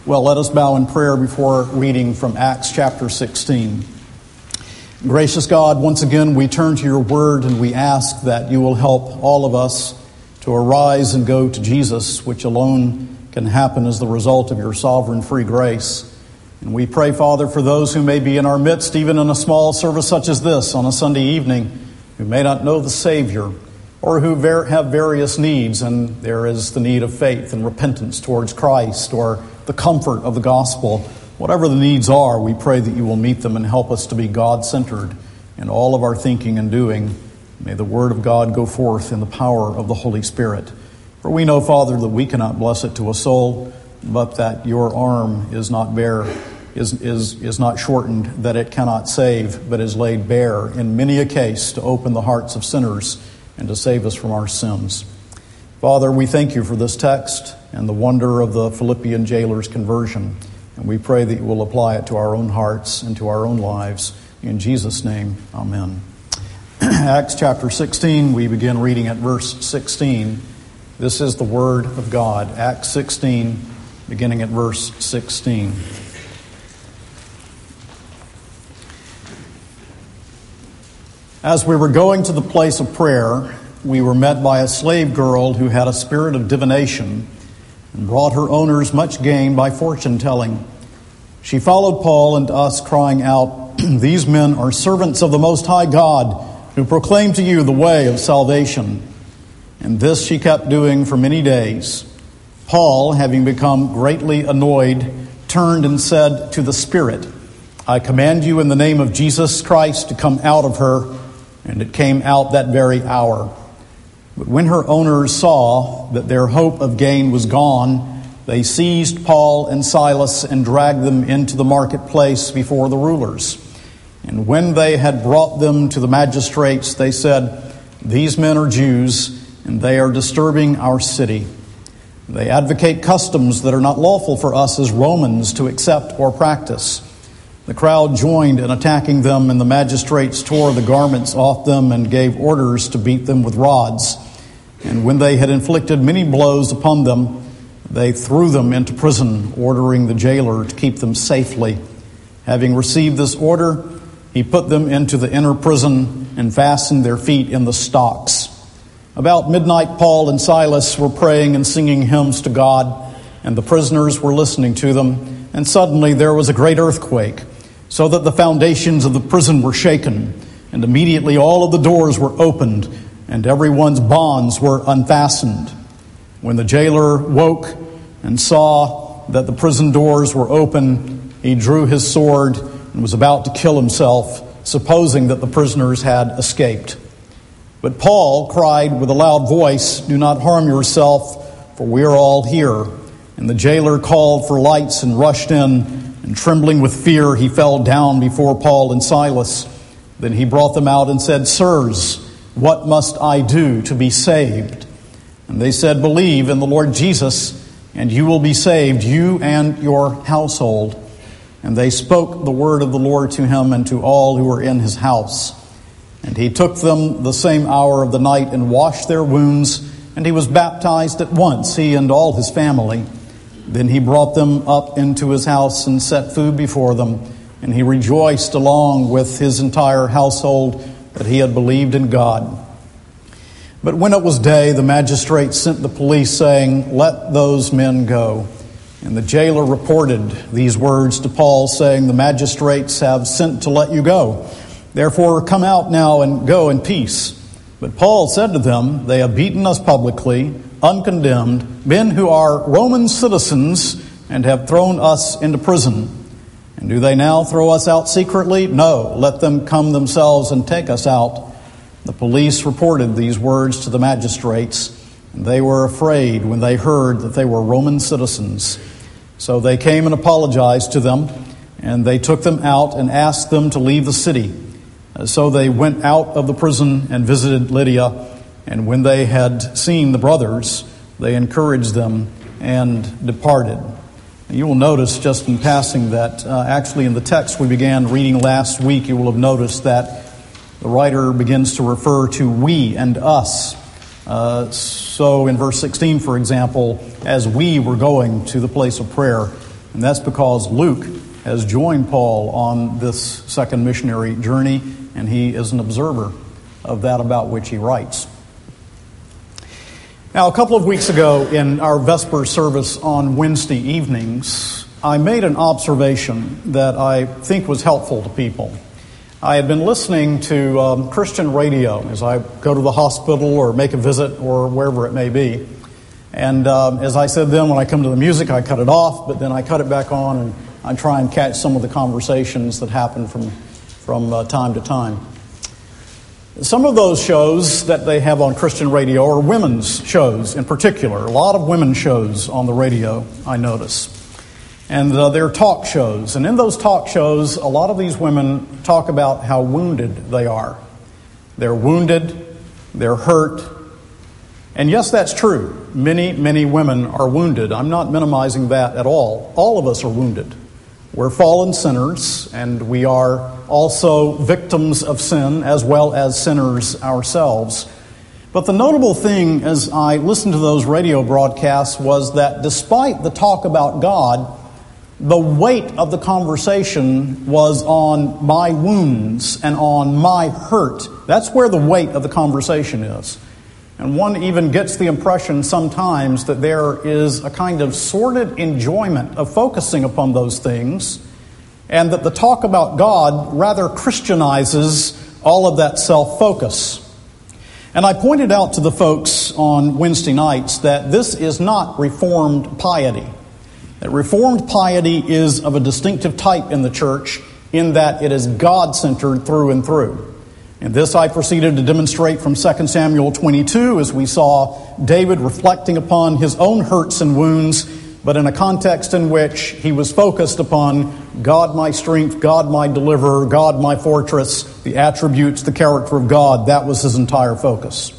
Well, let us bow in prayer before reading from Acts chapter 16. Gracious God, once again we turn to your word and we ask that you will help all of us to arise and go to Jesus, which alone can happen as the result of your sovereign free grace. And we pray, Father, for those who may be in our midst, even in a small service such as this on a Sunday evening, who may not know the Savior, or who have various needs, and there is the need of faith and repentance towards Christ, or the comfort of the gospel. Whatever the needs are, we pray that you will meet them and help us to be God-centered in all of our thinking and doing. May the word of God go forth in the power of the Holy Spirit. For we know, Father, that we cannot bless it to a soul, but that your arm is not is not shortened, that it cannot save, but is laid bare in many a case to open the hearts of sinners and to save us from our sins. Father, we thank you for this text and the wonder of the Philippian jailer's conversion. And we pray that you will apply it to our own hearts and to our own lives. In Jesus' name, amen. Acts chapter 16, we begin reading at verse 16. This is the word of God. Acts 16, beginning at verse 16. As we were going to the place of prayer, we were met by a slave girl who had a spirit of divination and brought her owners much gain by fortune-telling. She followed Paul and us, crying out, "These men are servants of the Most High God, who proclaim to you the way of salvation." And this she kept doing for many days. Paul, having become greatly annoyed, turned and said to the spirit, "I command you in the name of Jesus Christ to come out of her." And it came out that very hour. But when her owners saw that their hope of gain was gone, they seized Paul and Silas and dragged them into the marketplace before the rulers. And when they had brought them to the magistrates, they said, "These men are Jews, and they are disturbing our city. They advocate customs that are not lawful for us as Romans to accept or practice." The crowd joined in attacking them, and the magistrates tore the garments off them and gave orders to beat them with rods. And when they had inflicted many blows upon them, they threw them into prison, ordering the jailer to keep them safely. Having received this order, he put them into the inner prison and fastened their feet in the stocks. About midnight, Paul and Silas were praying and singing hymns to God, and the prisoners were listening to them. And suddenly there was a great earthquake, so that the foundations of the prison were shaken, and immediately all of the doors were opened, and everyone's bonds were unfastened. When the jailer woke and saw that the prison doors were open, he drew his sword and was about to kill himself, supposing that the prisoners had escaped. But Paul cried with a loud voice, "Do not harm yourself, for we are all here." And the jailer called for lights and rushed in, and trembling with fear, he fell down before Paul and Silas. Then he brought them out and said, "Sirs, what must I do to be saved?" And they said, "Believe in the Lord Jesus, and you will be saved, you and your household." And they spoke the word of the Lord to him and to all who were in his house. And he took them the same hour of the night and washed their wounds, and he was baptized at once, he and all his family. Then he brought them up into his house and set food before them, and he rejoiced along with his entire household that he had believed in God. But when it was day, the magistrates sent the police, saying, "Let those men go." And the jailer reported these words to Paul, saying, "The magistrates have sent to let you go. Therefore come out now and go in peace." But Paul said to them, "They have beaten us publicly, uncondemned, men who are Roman citizens, and have thrown us into prison. And do they now throw us out secretly? No, let them come themselves and take us out." The police reported these words to the magistrates, and they were afraid when they heard that they were Roman citizens. So they came and apologized to them, and they took them out and asked them to leave the city. So they went out of the prison and visited Lydia, and when they had seen the brothers, they encouraged them and departed. You will notice just in passing that actually in the text we began reading last week, you will have noticed that the writer begins to refer to we and us. So in verse 16, for example, as we were going to the place of prayer, And that's because Luke has joined Paul on this second missionary journey, and he is an observer of that about which he writes. Now, a couple of weeks ago in our Vesper service on Wednesday evenings, I made an observation that I think was helpful to people. I had been listening to Christian radio as I go to the hospital or make a visit or wherever it may be. And as I said then, when I come to the music, I cut it off, but then I cut it back on and I try and catch some of the conversations that happen from time to time. Some of those shows that they have on Christian radio are women's shows in particular. A lot of women's shows on the radio, I notice. And they're talk shows. And in those talk shows, a lot of these women talk about how wounded they are. They're wounded, they're hurt. And yes, that's true. Many, many women are wounded. I'm not minimizing that at all. All of us are wounded. We're fallen sinners, and we are also victims of sin as well as sinners ourselves. But the notable thing as I listened to those radio broadcasts was that despite the talk about God, the weight of the conversation was on my wounds and on my hurt. That's where the weight of the conversation is. And one even gets the impression sometimes that there is a kind of sordid enjoyment of focusing upon those things, and that the talk about God rather Christianizes all of that self-focus. And I pointed out to the folks on Wednesday nights that this is not Reformed piety. That Reformed piety is of a distinctive type in the church in that it is God-centered through and through. And this I proceeded to demonstrate from 2 Samuel 22 as we saw David reflecting upon his own hurts and wounds, but in a context in which he was focused upon God my strength, God my deliverer, God my fortress, the attributes, the character of God. That was his entire focus.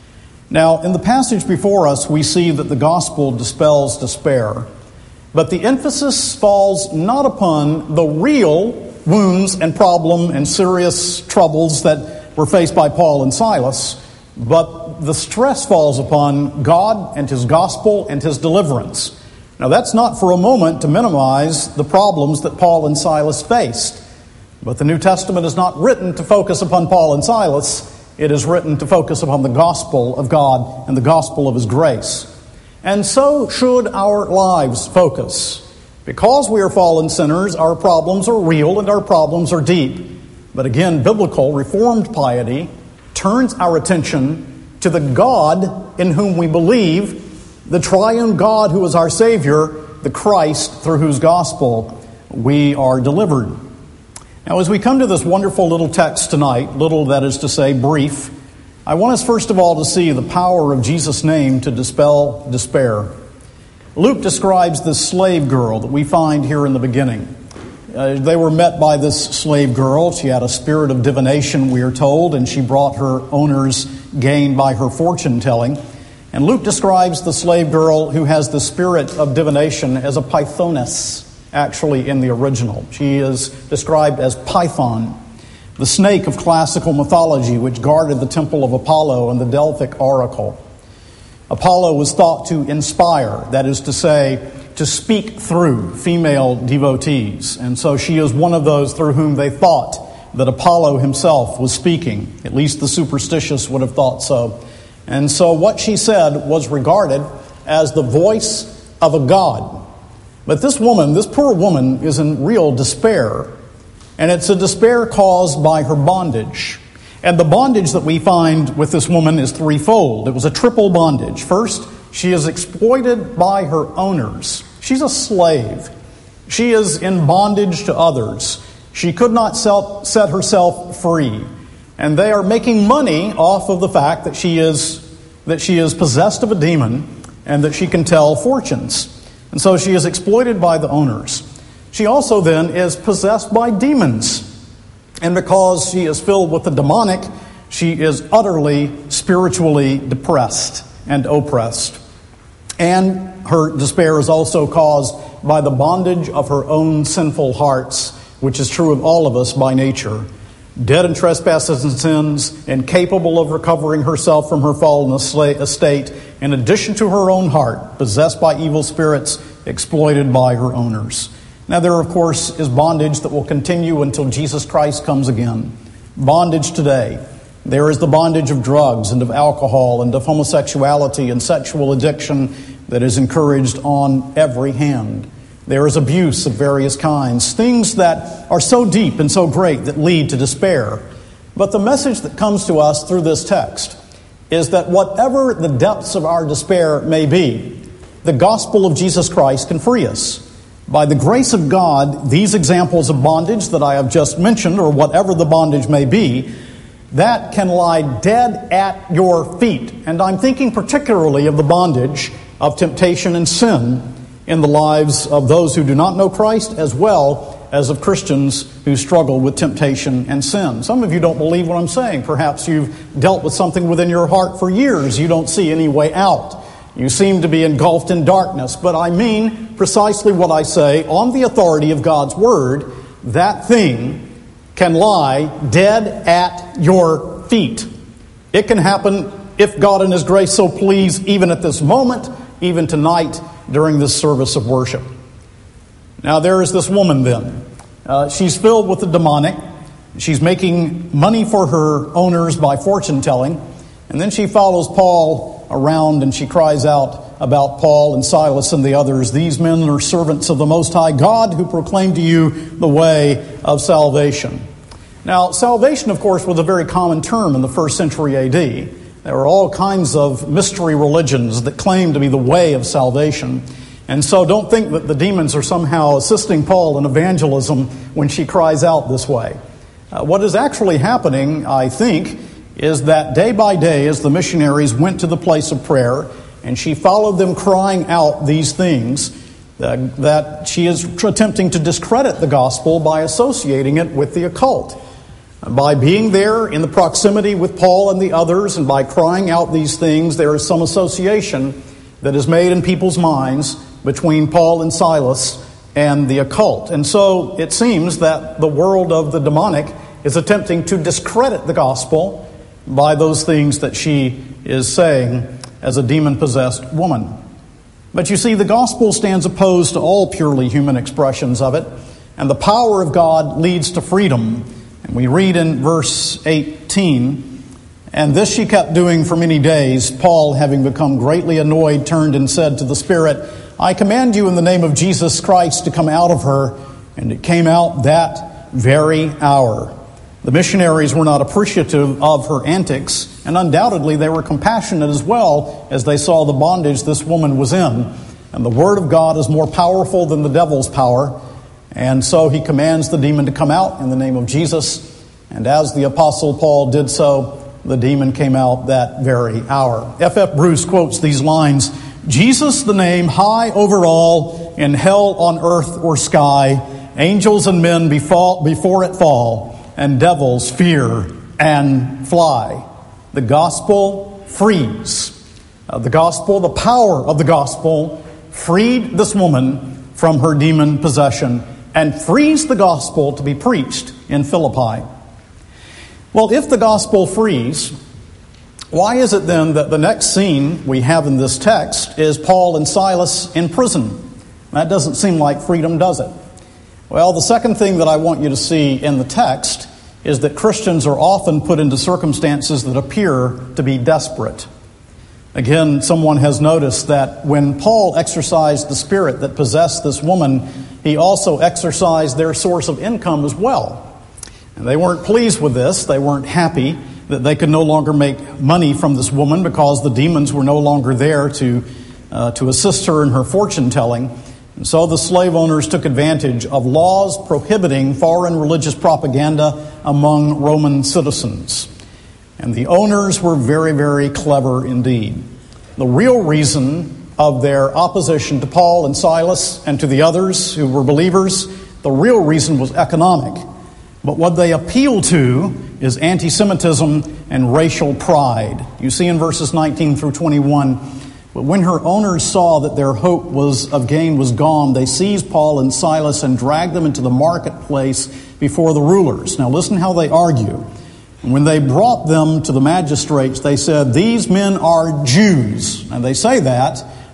Now, in the passage before us, we see that the gospel dispels despair. But the emphasis falls not upon the real wounds and problem and serious troubles that were faced by Paul and Silas, but the stress falls upon God and His gospel and His deliverance. Now, that's not for a moment to minimize the problems that Paul and Silas faced, but the New Testament is not written to focus upon Paul and Silas. It is written to focus upon the gospel of God and the gospel of His grace. And so should our lives focus. Because we are fallen sinners, our problems are real and our problems are deep. But again, biblical, Reformed piety turns our attention to the God in whom we believe, the triune God who is our Savior, the Christ through whose gospel we are delivered. Now, as we come to this wonderful little text tonight, little that is to say brief, I want us first of all to see the power of Jesus' name to dispel despair. Luke describes this slave girl that we find here in the beginning. They were met by this slave girl. She had a spirit of divination, we are told, and she brought her owners gain by her fortune telling. And Luke describes the slave girl who has the spirit of divination as a pythoness, actually in the original. She is described as Python, the snake of classical mythology which guarded the temple of Apollo and the Delphic oracle. Apollo was thought to inspire, that is to say, to speak through female devotees. And so she is one of those through whom they thought that Apollo himself was speaking. At least the superstitious would have thought so. And so what she said was regarded as the voice of a god. But this woman, this poor woman, is in real despair. And it's a despair caused by her bondage. And the bondage that we find with this woman is threefold. It was a triple bondage. First, she is exploited by her owners. She's a slave. She is in bondage to others. She could not set herself free. And they are making money off of the fact that she is possessed of a demon and that she can tell fortunes. And so she is exploited by the owners. She also then is possessed by demons. And because she is filled with the demonic, she is utterly spiritually depressed and oppressed. And her despair is also caused by the bondage of her own sinful hearts, which is true of all of us by nature. Dead in trespasses and sins, incapable of recovering herself from her fallen estate, in addition to her own heart, possessed by evil spirits exploited by her owners. Now there, of course, is bondage that will continue until Jesus Christ comes again. Bondage today. There is the bondage of drugs and of alcohol and of homosexuality and sexual addiction that is encouraged on every hand. There is abuse of various kinds, things that are so deep and so great that lead to despair. But the message that comes to us through this text is that whatever the depths of our despair may be, the gospel of Jesus Christ can free us. By the grace of God, these examples of bondage that I have just mentioned, or whatever the bondage may be, that can lie dead at your feet. And I'm thinking particularly of the bondage of temptation and sin in the lives of those who do not know Christ, as well as of Christians who struggle with temptation and sin. Some of you don't believe what I'm saying. Perhaps you've dealt with something within your heart for years. You don't see any way out. You seem to be engulfed in darkness. But I mean precisely what I say on the authority of God's Word. That thing can lie dead at your feet. It can happen, if God in His grace so please, even at this moment, even tonight during this service of worship. Now there is this woman then. She's filled with the demonic. She's making money for her owners by fortune telling. And then she follows Paul around and she cries out about Paul and Silas and the others. These men are servants of the Most High God who proclaim to you the way of salvation. Now salvation, of course, was a very common term in the first century A.D. There were all kinds of mystery religions that claimed to be the way of salvation. And so don't think that the demons are somehow assisting Paul in evangelism when she cries out this way. What is actually happening, I think, is that day by day as the missionaries went to the place of prayer and she followed them crying out these things, that she is attempting to discredit the gospel by associating it with the occult. By being there in the proximity with Paul and the others and by crying out these things, there is some association that is made in people's minds between Paul and Silas and the occult. And so it seems that the world of the demonic is attempting to discredit the gospel by those things that she is saying as a demon-possessed woman. But you see, the gospel stands opposed to all purely human expressions of it, and the power of God leads to freedom. And we read in verse 18, "And this she kept doing for many days. Paul, having become greatly annoyed, turned and said to the spirit, I command you in the name of Jesus Christ to come out of her. And it came out that very hour." The missionaries were not appreciative of her antics, and undoubtedly they were compassionate as well as they saw the bondage this woman was in. And the Word of God is more powerful than the devil's power. And so he commands the demon to come out in the name of Jesus. And as the Apostle Paul did so, the demon came out that very hour. F.F. Bruce quotes these lines, "Jesus the name high over all, in hell, on earth, or sky, angels and men before it fall, and devils fear and fly." The gospel frees. The gospel, the power of the gospel, freed this woman from her demon possession and frees the gospel to be preached in Philippi. Well, if the gospel frees, why is it then that the next scene we have in this text is Paul and Silas in prison? That doesn't seem like freedom, does it? Well, the second thing that I want you to see in the text is that Christians are often put into circumstances that appear to be desperate. Again, someone has noticed that when Paul exorcised the spirit that possessed this woman, he also exorcised their source of income as well. And they weren't pleased with this. They weren't happy that they could no longer make money from this woman because the demons were no longer there to assist her in her fortune telling. And so the slave owners took advantage of laws prohibiting foreign religious propaganda among Roman citizens. And the owners were very, very clever indeed. The real reason of their opposition to Paul and Silas and to the others who were believers, the real reason was economic. But what they appeal to is anti-Semitism and racial pride. You see in verses 19 through 21, "But when her owners saw that their hope of gain was gone, they seized Paul and Silas and dragged them into the marketplace before the rulers." Now listen how they argue. "And when they brought them to the magistrates, they said, 'These men are Jews.'" And they say that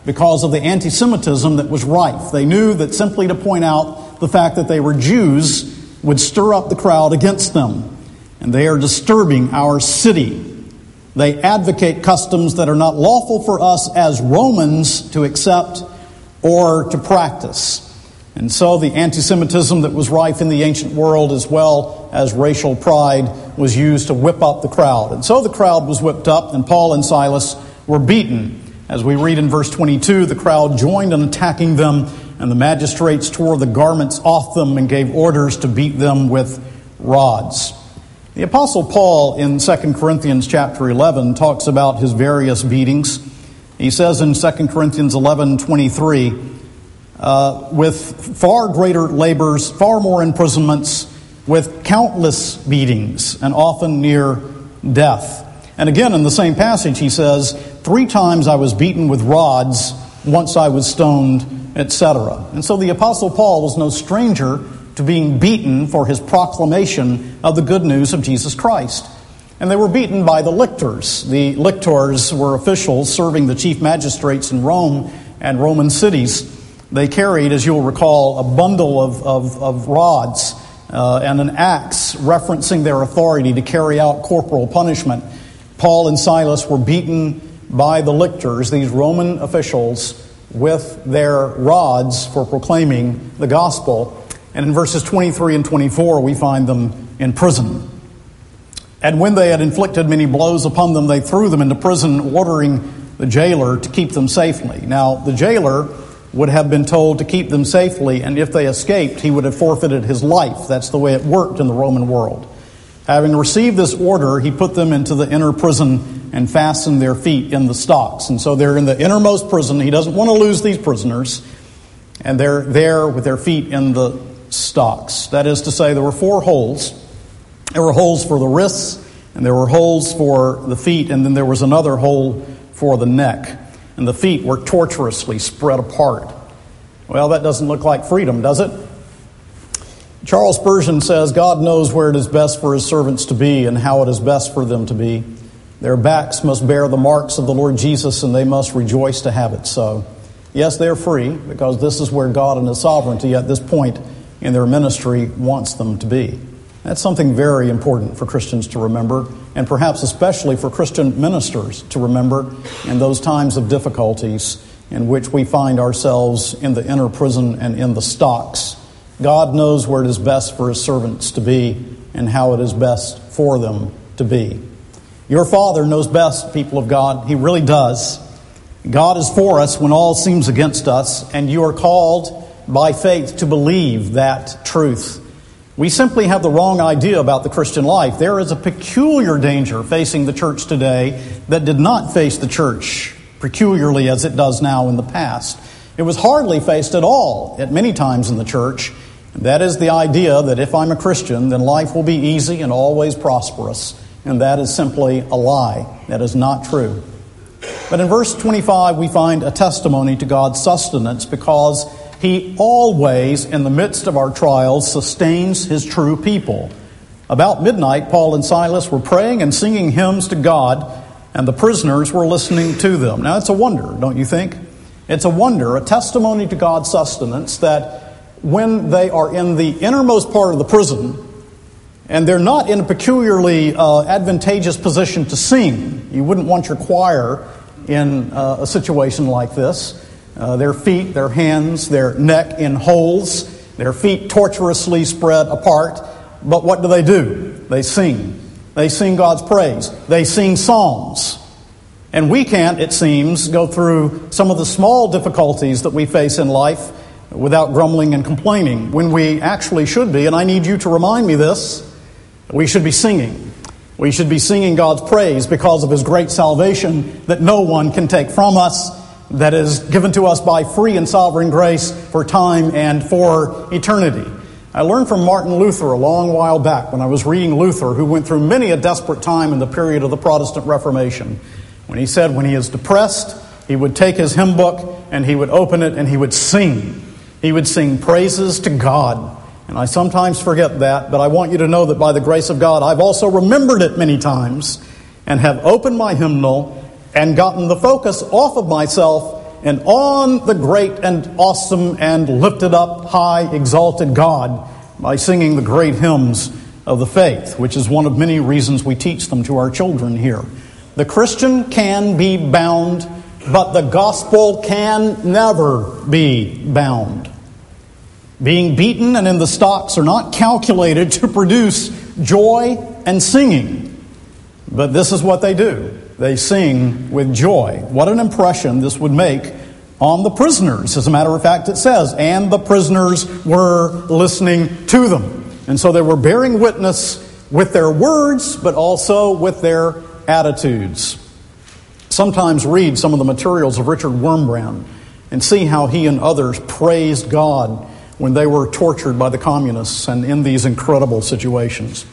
because of the anti-Semitism that was rife. They knew that simply to point out the fact that they were Jews would stir up the crowd against them. And they are disturbing our city. They advocate customs that are not lawful for us as Romans to accept or to practice. And so the anti-Semitism that was rife in the ancient world, as well as racial pride, was used to whip up the crowd. And so the crowd was whipped up, and Paul and Silas were beaten. As we read in verse 22, the crowd joined in attacking them, and the magistrates tore the garments off them and gave orders to beat them with rods. The Apostle Paul in 2 Corinthians chapter 11 talks about his various beatings. He says in 2 Corinthians 11:23, with far greater labors, far more imprisonments, with countless beatings, and often near death. And again, in the same passage, he says, 3 times I was beaten with rods, once I was stoned, etc. And so the Apostle Paul was no stranger to being beaten for his proclamation of the good news of Jesus Christ. And they were beaten by the lictors. The lictors were officials serving the chief magistrates in Rome and Roman cities. They carried, as you'll recall, a bundle of rods and an axe referencing their authority to carry out corporal punishment. Paul and Silas were beaten by the lictors, these Roman officials, with their rods for proclaiming the gospel. And in verses 23 and 24, we find them in prison. And when they had inflicted many blows upon them, they threw them into prison, ordering the jailer to keep them safely. Now, the jailer would have been told to keep them safely, and if they escaped, he would have forfeited his life. That's the way it worked in the Roman world. Having received this order, he put them into the inner prison and fastened their feet in the stocks. And so they're in the innermost prison. He doesn't want to lose these prisoners. And they're there with their feet in the stocks. That is to say, there were 4 holes. There were holes for the wrists, and there were holes for the feet, and then there was another hole for the neck. And the feet were tortuously spread apart. Well, that doesn't look like freedom, does it? Charles Spurgeon says, God knows where it is best for his servants to be and how it is best for them to be. Their backs must bear the marks of the Lord Jesus, and they must rejoice to have it so. Yes, they're free, because this is where God in his sovereignty at this point in their ministry wants them to be. That's something very important for Christians to remember, and perhaps especially for Christian ministers to remember in those times of difficulties in which we find ourselves in the inner prison and in the stocks. God knows where it is best for his servants to be and how it is best for them to be. Your Father knows best, people of God. He really does. God is for us when all seems against us, and you are called by faith to believe that truth. We simply have the wrong idea about the Christian life. There is a peculiar danger facing the church today that did not face the church peculiarly as it does now in the past. It was hardly faced at all at many times in the church. And that is the idea that if I'm a Christian, then life will be easy and always prosperous. And that is simply a lie. That is not true. But in verse 25, we find a testimony to God's sustenance, because he always, in the midst of our trials, sustains his true people. About midnight, Paul and Silas were praying and singing hymns to God, and the prisoners were listening to them. Now, it's a wonder, don't you think? It's a wonder, a testimony to God's sustenance, that when they are in the innermost part of the prison, and they're not in a peculiarly advantageous position to sing. You wouldn't want your choir in a situation like this. Their feet, their hands, their neck in holes, their feet tortuously spread apart. But what do? They sing. They sing God's praise. They sing psalms. And we can't, it seems, go through some of the small difficulties that we face in life without grumbling and complaining, when we actually should be, and I need you to remind me this, we should be singing. We should be singing God's praise because of his great salvation that no one can take from us, that is given to us by free and sovereign grace for time and for eternity. I learned from Martin Luther a long while back when I was reading Luther, who went through many a desperate time in the period of the Protestant Reformation, when he said when he is depressed, he would take his hymn book and he would open it and he would sing. He would sing praises to God. And I sometimes forget that, but I want you to know that by the grace of God, I've also remembered it many times and have opened my hymnal and gotten the focus off of myself and on the great and awesome and lifted up, high, exalted God by singing the great hymns of the faith, which is one of many reasons we teach them to our children here. The Christian can be bound, but the gospel can never be bound. Being beaten and in the stocks are not calculated to produce joy and singing. But this is what they do. They sing with joy. What an impression this would make on the prisoners. As a matter of fact, it says, and the prisoners were listening to them. And so they were bearing witness with their words, but also with their attitudes. Sometimes read some of the materials of Richard Wurmbrand and see how he and others praised God when they were tortured by the communists and in these incredible situations.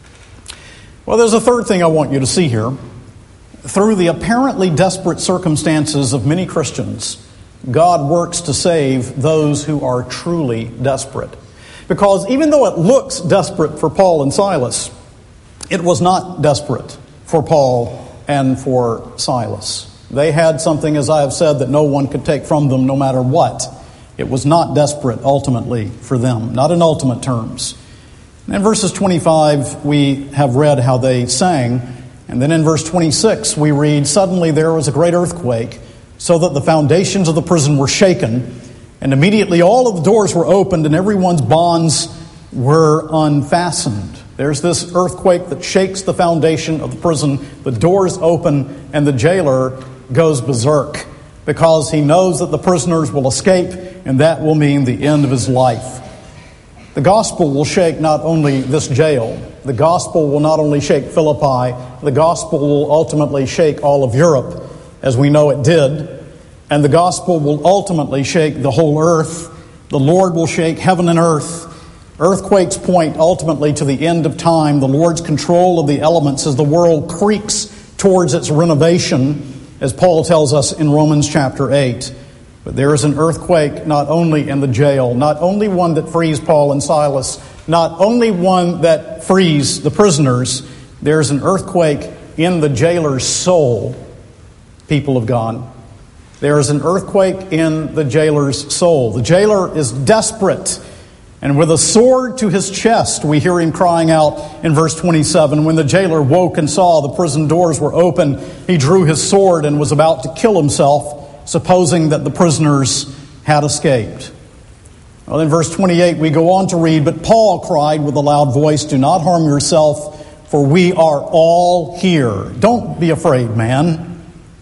Well, there's a third thing I want you to see here. Through the apparently desperate circumstances of many Christians, God works to save those who are truly desperate. Because even though it looks desperate for Paul and Silas, it was not desperate for Paul and for Silas. They had something, as I have said, that no one could take from them no matter what. It was not desperate ultimately for them, not in ultimate terms. In verses 25, we have read how they sang. And then in verse 26, we read, suddenly there was a great earthquake, so that the foundations of the prison were shaken. And immediately all of the doors were opened and everyone's bonds were unfastened. There's this earthquake that shakes the foundation of the prison. The doors open and the jailer goes berserk because he knows that the prisoners will escape, and that will mean the end of his life. The gospel will shake not only this jail. The gospel will not only shake Philippi. The gospel will ultimately shake all of Europe, as we know it did. And the gospel will ultimately shake the whole earth. The Lord will shake heaven and earth. Earthquakes point ultimately to the end of time, the Lord's control of the elements as the world creaks towards its renovation, as Paul tells us in Romans chapter 8. But there is an earthquake not only in the jail, not only one that frees Paul and Silas, not only one that frees the prisoners, there's an earthquake in the jailer's soul, people of God. There is an earthquake in the jailer's soul. The jailer is desperate, and with a sword to his chest, we hear him crying out in verse 27. When the jailer woke and saw the prison doors were open, he drew his sword and was about to kill himself, supposing that the prisoners had escaped. Well, in verse 28, we go on to read, but Paul cried with a loud voice, do not harm yourself, for we are all here. Don't be afraid, man.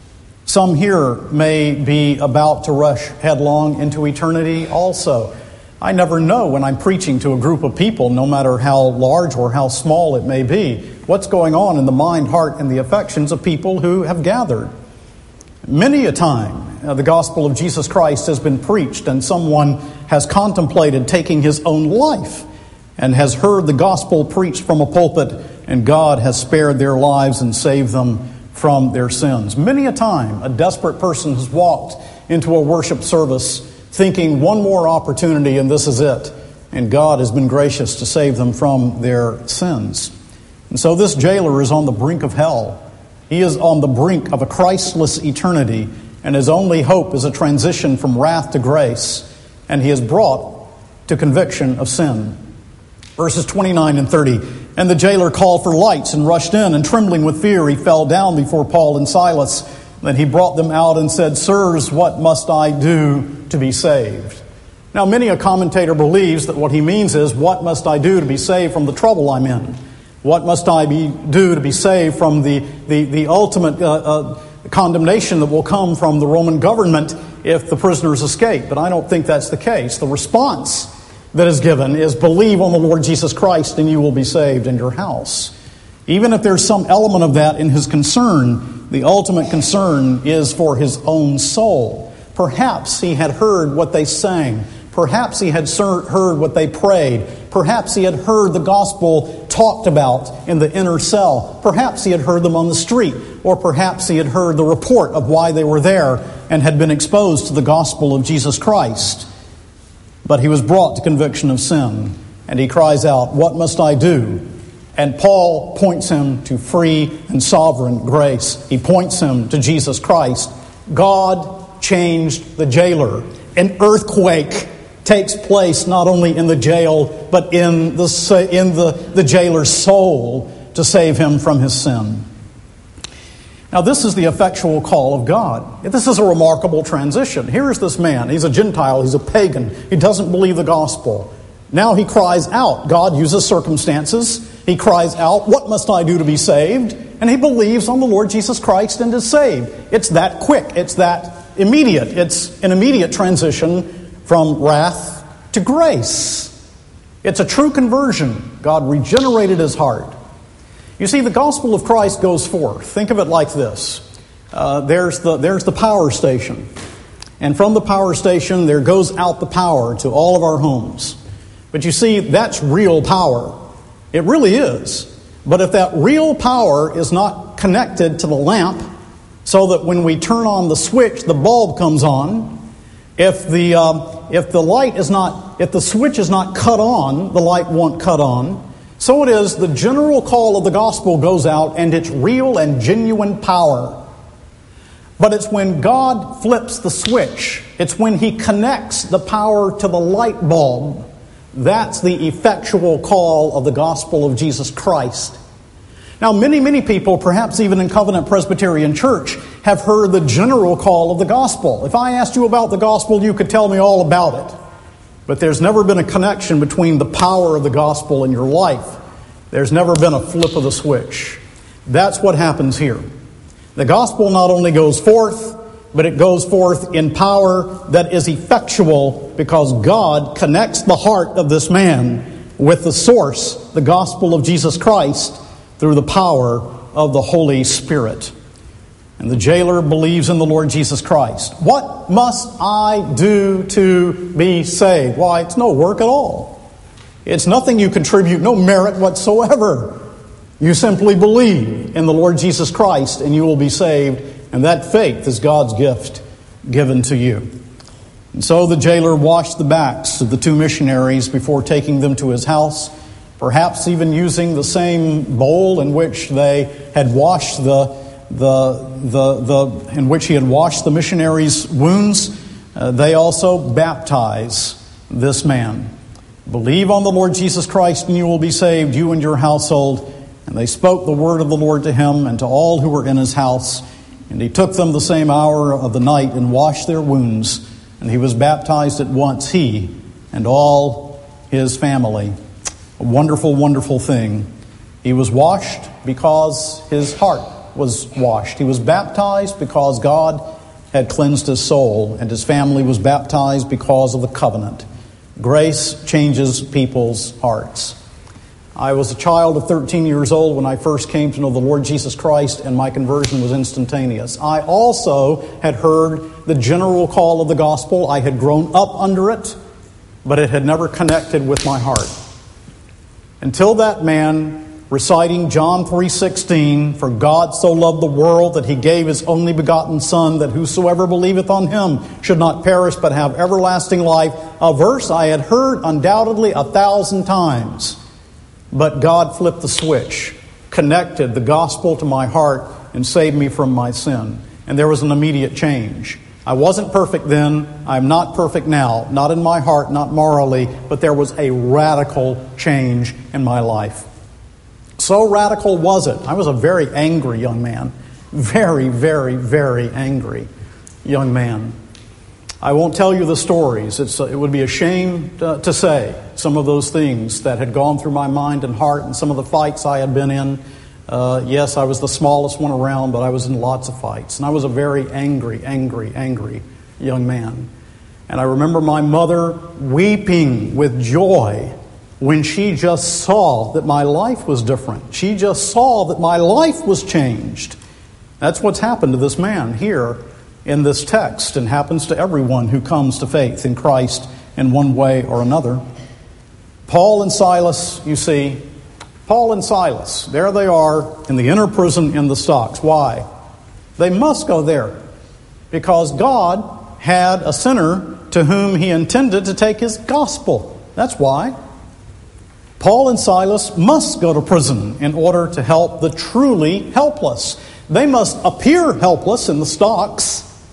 Some here may be about to rush headlong into eternity also. I never know when I'm preaching to a group of people, no matter how large or how small it may be, what's going on in the mind, heart, and the affections of people who have gathered. Many a time, the gospel of Jesus Christ has been preached, and someone has contemplated taking his own life and has heard the gospel preached from a pulpit, and God has spared their lives and saved them from their sins. Many a time, a desperate person has walked into a worship service thinking one more opportunity and this is it. And God has been gracious to save them from their sins. And so this jailer is on the brink of hell. He is on the brink of a Christless eternity, and his only hope is a transition from wrath to grace, and he is brought to conviction of sin. Verses 29 and 30, and the jailer called for lights and rushed in, and trembling with fear he fell down before Paul and Silas. Then he brought them out and said, sirs, what must I do to be saved? Now, many a commentator believes that what he means is, what must I do to be saved from the trouble I'm in? What must I do to be saved from the ultimate condemnation that will come from the Roman government if the prisoners escape? But I don't think that's the case. The response that is given is, believe on the Lord Jesus Christ and you will be saved in your house. Even if there's some element of that in his concern, the ultimate concern is for his own soul. Perhaps he had heard what they sang. Perhaps he had heard what they prayed. Perhaps he had heard the gospel talked about in the inner cell. Perhaps he had heard them on the street. Or perhaps he had heard the report of why they were there and had been exposed to the gospel of Jesus Christ. But he was brought to conviction of sin. And he cries out, what must I do? And Paul points him to free and sovereign grace. He points him to Jesus Christ. God changed the jailer. An earthquake takes place not only in the jail, but in the jailer's soul to save him from his sin. Now, this is the effectual call of God. This is a remarkable transition. Here is this man. He's a Gentile. He's a pagan. He doesn't believe the gospel. Now he cries out. God uses circumstances. He cries out, "What must I do to be saved?" And he believes on the Lord Jesus Christ and is saved. It's that quick. It's that immediate. It's an immediate transition from wrath to grace. It's a true conversion. God regenerated his heart. You see, the gospel of Christ goes forth. Think of it like this. There's the power station. And from the power station, there goes out the power to all of our homes. But you see, that's real power. It really is. But if that real power is not connected to the lamp, so that when we turn on the switch, the bulb comes on, if the switch is not cut on, the light won't cut on. So it is, the general call of the gospel goes out, and it's real and genuine power. But it's when God flips the switch, it's when He connects the power to the light bulb, that's the effectual call of the gospel of Jesus Christ. Now, many people, perhaps even in Covenant Presbyterian Church, have heard the general call of the gospel. If I asked you about the gospel, you could tell me all about it. But there's never been a connection between the power of the gospel and your life. There's never been a flip of the switch. That's what happens here. The gospel not only goes forth, but it goes forth in power that is effectual because God connects the heart of this man with the source, the gospel of Jesus Christ, through the power of the Holy Spirit. And the jailer believes in the Lord Jesus Christ. What must I do to be saved? Why, it's no work at all. It's nothing you contribute, no merit whatsoever. You simply believe in the Lord Jesus Christ and you will be saved. And that faith is God's gift given to you. And so the jailer washed the backs of the two missionaries before taking them to his house, perhaps even using the same bowl in which they had washed in which he had washed the missionaries' wounds. They also baptize this man. Believe on the Lord Jesus Christ and you will be saved, you and your household. And they spoke the word of the Lord to him and to all who were in his house. And he took them the same hour of the night and washed their wounds. And he was baptized at once, he and all his family. A wonderful, wonderful thing. He was washed because his heart was washed. He was baptized because God had cleansed his soul, and his family was baptized because of the covenant. Grace changes people's hearts. I was a child of 13 years old when I first came to know the Lord Jesus Christ, and my conversion was instantaneous. I also had heard the general call of the gospel. I had grown up under it, but it had never connected with my heart. Until that man reciting John 3:16, "For God so loved the world that He gave His only begotten Son, that whosoever believeth on Him should not perish but have everlasting life," a verse I had heard undoubtedly 1,000 times. But God flipped the switch, connected the gospel to my heart, and saved me from my sin. And there was an immediate change. I wasn't perfect then. I'm not perfect now. Not in my heart, not morally, but there was a radical change in my life. So radical was it. I was a very angry young man. Very, very, very angry young man. I won't tell you the stories. It would be a shame to say some of those things that had gone through my mind and heart and some of the fights I had been in. Yes, I was the smallest one around, but I was in lots of fights. And I was a very angry young man. And I remember my mother weeping with joy when she just saw that my life was different. She just saw that my life was changed. That's what's happened to this man here in this text, and happens to everyone who comes to faith in Christ in one way or another. Paul and Silas, you see, Paul and Silas, there they are in the inner prison in the stocks. Why? They must go there because God had a sinner to whom He intended to take His gospel. That's why. Paul and Silas must go to prison in order to help the truly helpless. They must appear helpless in the stocks,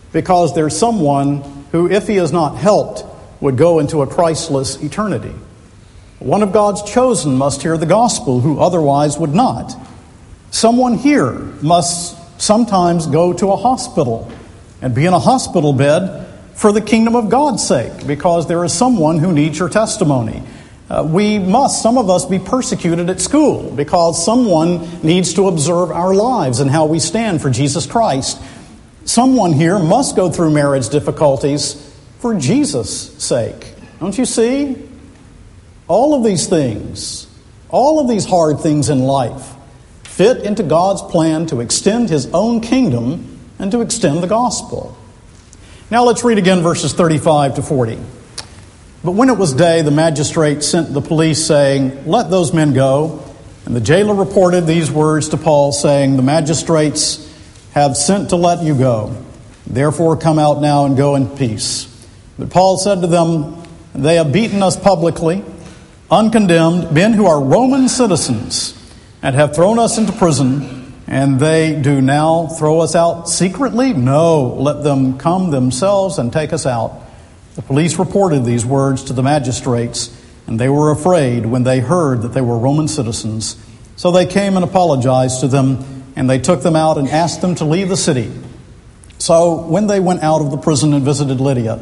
because there's someone who, if he is not helped, would go into a Christless eternity. One of God's chosen must hear the gospel, who otherwise would not. Someone here must sometimes go to a hospital and be in a hospital bed for the kingdom of God's sake, because there is someone who needs your testimony. Some of us, be persecuted at school because someone needs to observe our lives and how we stand for Jesus Christ. Someone here must go through marriage difficulties for Jesus' sake. Don't you see? All of these things, all of these hard things in life fit into God's plan to extend His own kingdom and to extend the gospel. Now let's read again verses 35 to 40. But when it was day, the magistrate sent the police, saying, "Let those men go." And the jailer reported these words to Paul, saying, "The magistrates have sent to let you go. Therefore come out now and go in peace." But Paul said to them, "They have beaten us publicly, uncondemned, men who are Roman citizens, and have thrown us into prison, and they do now throw us out secretly? No, let them come themselves and take us out." The police reported these words to the magistrates, and they were afraid when they heard that they were Roman citizens. So they came and apologized to them, and they took them out and asked them to leave the city. So when they went out of the prison and visited Lydia,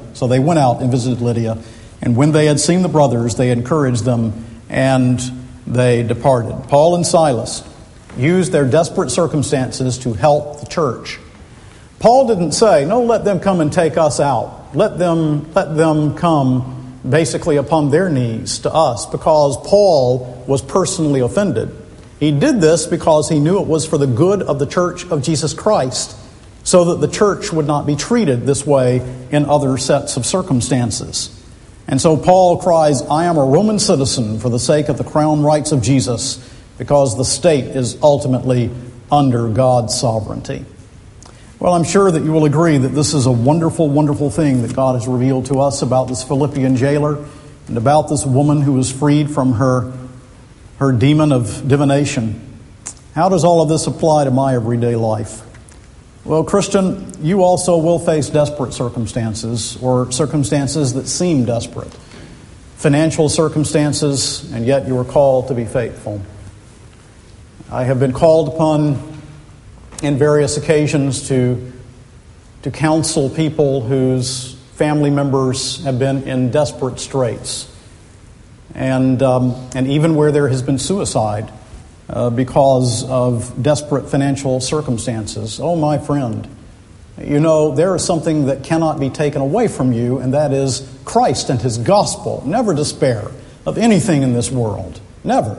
and when they had seen the brothers, they encouraged them, and they departed. Paul and Silas used their desperate circumstances to help the church. Paul didn't say, "No, let them come and take us out. Let them come basically upon their knees to us," because Paul was personally offended. He did this because he knew it was for the good of the church of Jesus Christ, so that the church would not be treated this way in other sets of circumstances. And so Paul cries, "I am a Roman citizen for the sake of the crown rights of Jesus," because the state is ultimately under God's sovereignty. Well, I'm sure that you will agree that this is a wonderful, wonderful thing that God has revealed to us about this Philippian jailer and about this woman who was freed from her demon of divination. How does all of this apply to my everyday life? Well, Christian, you also will face desperate circumstances, or circumstances that seem desperate. Financial circumstances, and yet you are called to be faithful. I have been called upon in various occasions to counsel people whose family members have been in desperate straits, and even where there has been suicide because of desperate financial circumstances. Oh, my friend, you know, there is something that cannot be taken away from you, and that is Christ and His gospel. Never despair of anything in this world. Never.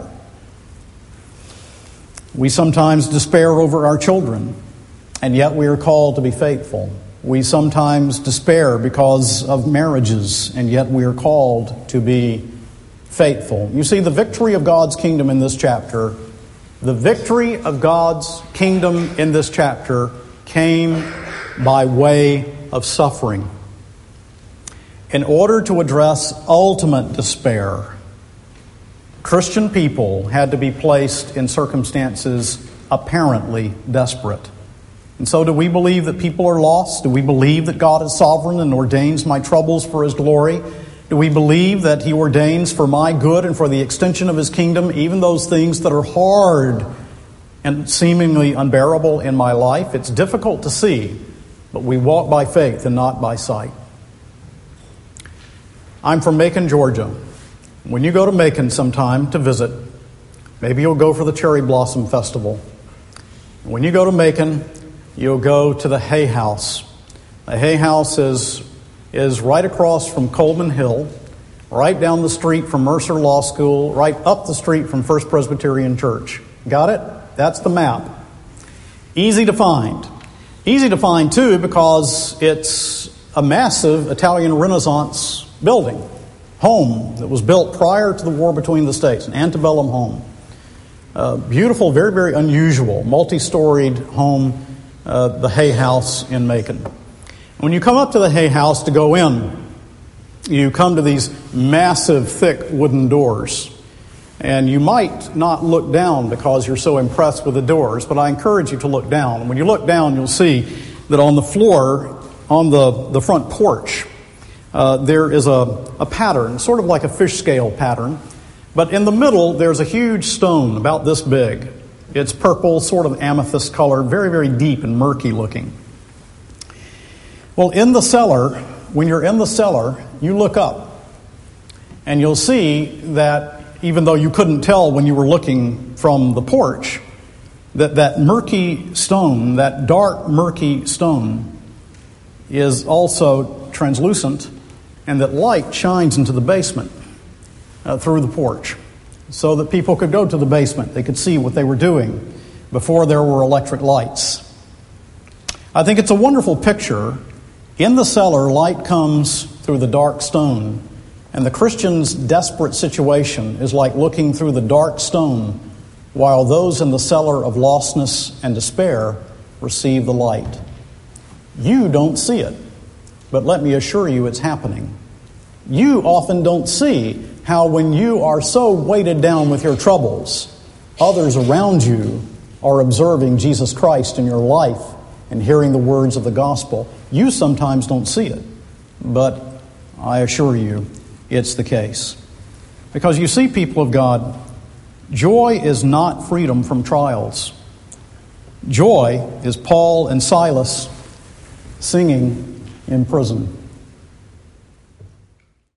We sometimes despair over our children, and yet we are called to be faithful. We sometimes despair because of marriages, and yet we are called to be faithful. You see, the victory of God's kingdom in this chapter, came by way of suffering. In order to address ultimate despair, Christian people had to be placed in circumstances apparently desperate. And so do we believe that people are lost? Do we believe that God is sovereign and ordains my troubles for His glory? Do we believe that He ordains for my good and for the extension of His kingdom even those things that are hard and seemingly unbearable in my life? It's difficult to see, but we walk by faith and not by sight. I'm from Macon, Georgia. When you go to Macon sometime to visit, maybe you'll go for the Cherry Blossom Festival. When you go to Macon, you'll go to the Hay House. The Hay House is right across from Coleman Hill, right down the street from Mercer Law School, right up the street from First Presbyterian Church. Got it? That's the map. Easy to find. Easy to find, too, because it's a massive Italian Renaissance building, home that was built prior to the war between the states, an antebellum home. Beautiful, very, very unusual, multi-storied home, the Hay House in Macon. When you come up to the Hay House to go in, you come to these massive, thick wooden doors. And you might not look down because you're so impressed with the doors, but I encourage you to look down. When you look down, you'll see that on the floor on the front porch, there is a pattern, sort of like a fish scale pattern, but in the middle there's a huge stone about this big. It's purple, sort of amethyst color, very, very deep and murky looking. Well, in the cellar, when you're in the cellar, you look up and you'll see that even though you couldn't tell when you were looking from the porch, that murky stone, that dark murky stone, is also translucent, and that light shines into the basement through the porch so that people could go to the basement. They could see what they were doing before there were electric lights. I think it's a wonderful picture. In the cellar, light comes through the dark stone, and the Christian's desperate situation is like looking through the dark stone while those in the cellar of lostness and despair receive the light. You don't see it, but let me assure you it's happening. You often don't see how when you are so weighted down with your troubles, others around you are observing Jesus Christ in your life and hearing the words of the gospel. You sometimes don't see it, but I assure you it's the case. Because you see, people of God, joy is not freedom from trials. Joy is Paul and Silas singing in prison.